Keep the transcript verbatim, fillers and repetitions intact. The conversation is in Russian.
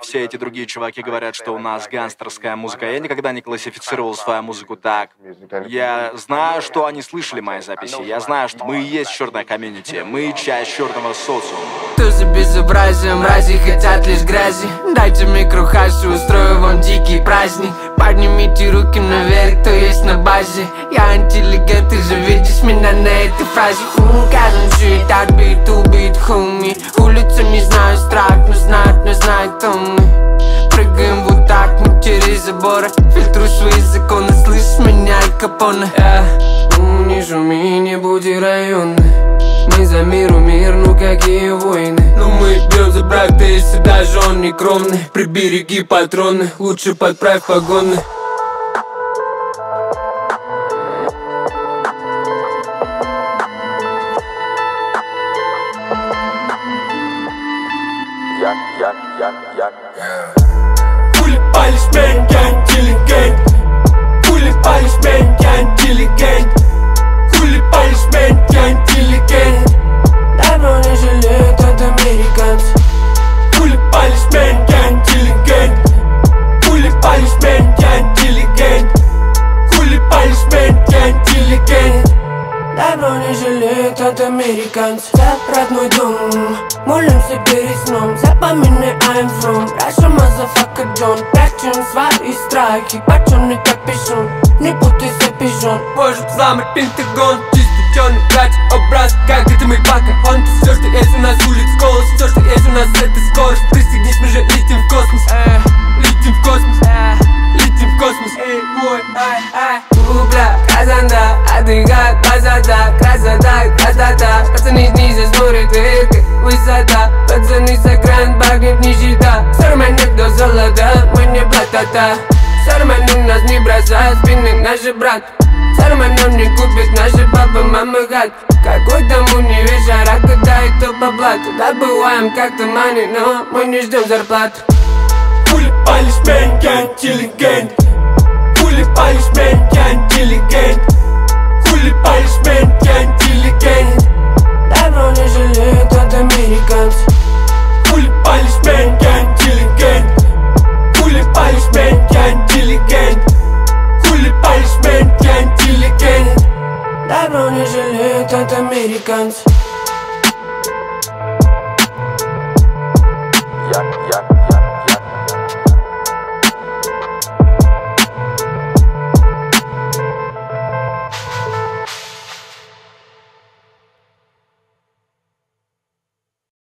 все эти другие чуваки говорят, что у нас гангстерская музыка. Я никогда не классифицировал свою музыку так. Я знаю, что они слышали мои записи. Я знаю, что мы и есть черная комьюнити. Мы часть черного социума. Тузы безобразия, мрази хотят лишь грязи. Дайте микрохаш и устрою вам дикий праздник. Поднимите руки наверх, кто есть на базе. Я интеллигент, ты же видишь меня на этой фразе. Каждый жить от бит, убит, хуми. Улица не знаю, страх, но знает, не знает, кто мы. Прыгаем вот так, мы через заборы. Фильтруй свои законы, слышь меня и Капоне. yeah. Не шуми, не буди районы. Мы за миру мир, ну какие войны. Но мы бьем за брак, ты если даже он не кровный. Прибереги патроны, лучше подправь погоны. Хули палишь, мен, я интеллигент. Хули палишь, мен, я интеллигент. Хули палишь, мен, я интеллигент. Давно не жалеют от американцев. Хули палишь, мен, я интеллигент. Хули палишь, мен, я интеллигент. Хули палишь, мен, я интеллигент. Давно не жалеют от американцев. За родной дом, молимся перед сном. Запоминай, I'm from Russia, motherfucker, John. Прячем свои страхи, почёмный капюшон. Не путайся, пижон. Может взломать Пентагон. Чистый черный, братья, образ, как это мой бака. Он все, что есть у нас, улиц, голос. Все, что есть у нас, это скорость. Пристегнись, мы же летим в космос. э, Летим в космос, э, летим в космос. Эй, ой, ай, ай. Бля, красота, отдыхай, красота, красота, красота. Пацаны снизу смотрят вверх, высота. Пацаны с экран, багнет нищета. Сарманит до золота, мы не блатата. Сарманы нас не бросают, спины наши брат. Сарманам не купит наши папа, мама гад. Какой там универ, жара, когда это по блату. Добываем как-то мани, но мы не ждем зарплату. Хули палишь, мен, я интеллигент. Хули палишь, мен, я интеллигент. Хули палишь, мен, я интеллигент. Давно не жалеют от американцев. Хули палишь, мен, я интеллигент. Хули палишь, мен, я интеллигент. Хули палишь, мен, я интеллигент. Давно не жалеют от американцев. Я, я.